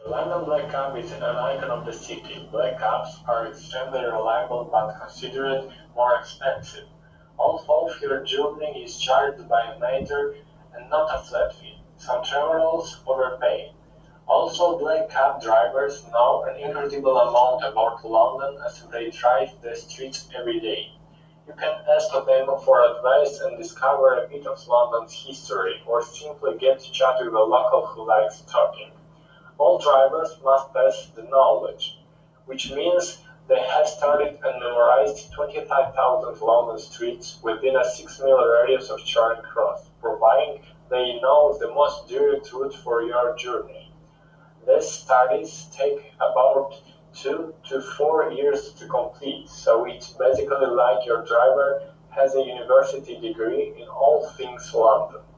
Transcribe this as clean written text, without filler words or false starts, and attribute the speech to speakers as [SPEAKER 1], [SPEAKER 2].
[SPEAKER 1] The London Black Cab is an icon of the city. Black cabs are extremely reliable but considered more expensive. Although your journey is charged by a meter and not a flat fee, some travelers overpay. Also, black cab drivers know an incredible amount about London as they drive the streets every day. You can ask them for advice and discover a bit of London's history, or simply get to chat with a local who likes talking. All drivers must pass the knowledge, which means they have studied and memorized 25,000 London streets within a 6 mile radius of Charing Cross, providing they know the most direct route for your journey. These studies take about 2 to 4 years to complete, so it's basically like your driver has a university degree in all things London.